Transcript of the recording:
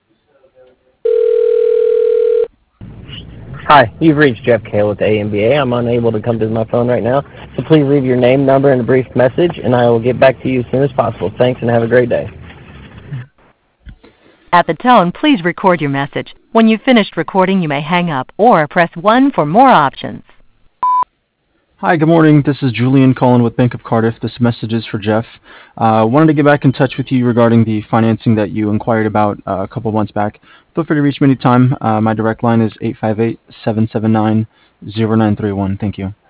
Hi, you've reached Jeff Kale with the AMBA. I'm unable to come to my phone right now, so please leave your name, number, and a brief message, and I will get back to you as soon as possible. Thanks, and have a great day. At the tone, please record your message. When you've finished recording, you may hang up or press 1 for more options. Hi, good morning. This is Julian calling with Bank of Cardiff. This message is for Jeff. Wanted to get back in touch with you regarding the financing that you inquired about a couple months back. Feel free to reach me anytime. My direct line is 858-779-0931. Thank you.